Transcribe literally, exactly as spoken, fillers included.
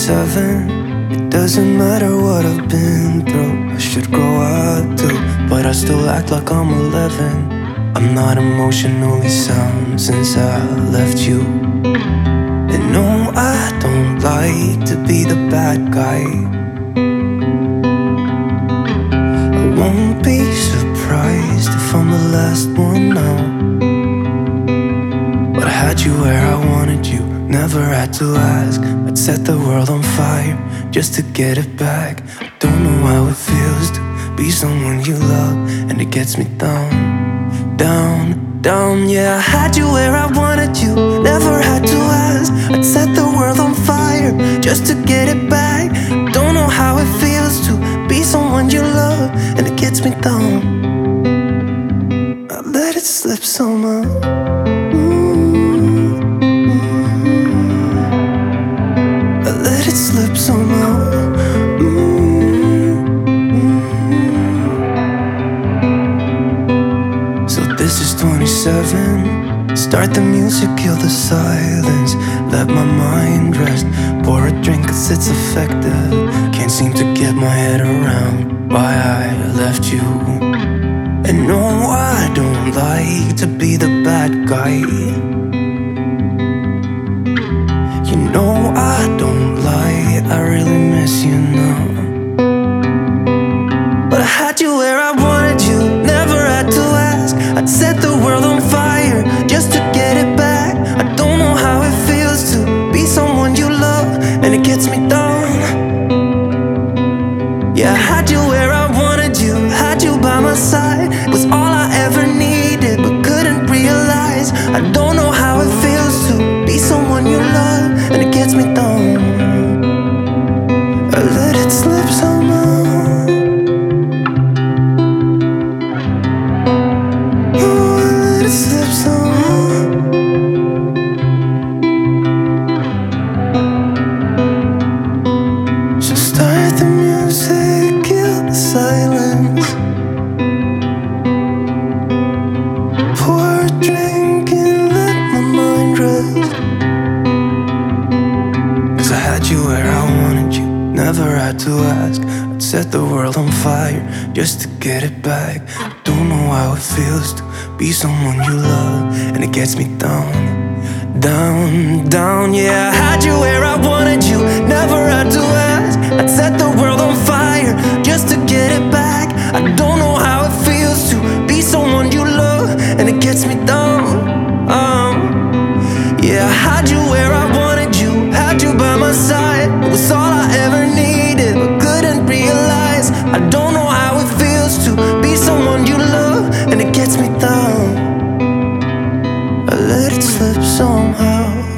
twenty-seven. It doesn't matter what I've been through. I should grow up too, but I still act like I'm eleven. I'm not emotionally sound since I left you. And no, I don't like to be the bad guy. I won't be surprised if I'm the last one now. But I had you where I wanted you, never had to ask. I'd set the world on fire just to get it back. I don't know how it feels to be someone you love, and it gets me down, down, down. Yeah, I had you where I wanted you, never had to ask. I'd set the world on fire just to get it back. I don't know how it feels to be someone you love, and it gets me down. I let it slip somehow. Slip somehow. Mm-hmm. So this is twenty-seven. Start the music, kill the silence. Let my mind rest. Pour a drink cause it's effective. Can't seem to get my head around why I left you. And no, I don't like to be the bad guy. You know I don't lie, I really miss you now. But I had you where I wanted you, never had to ask. I'd set the world on fire just to get it back. I don't know how it feels to be someone you love, and it gets me down. Yeah, I had you where I wanted you, had you by my side. It was all I ever needed, but couldn't realize. I don't know how it feels to be someone you love, and it gets me down. I let it slip somehow. Oh, I let it slip somehow. So start the music, kill the silence. Pour a drink and let my mind rest. Cause I had you where I wanted you, never had to ask. I'd set the world on fire just to get it back. I don't know how it feels to be someone you love, and it gets me down, down, down. Yeah, I had you where I wanted you, never had to ask. I'd set the world on fire just to get it back. I don't know how it feels to be someone you love, and it gets me down. um, Yeah, I had you where I wanted you, had you by my side. It was all I ever needed, but couldn't realize. I don't know how it feels to be someone you love, and it gets me down. I let it slip somehow.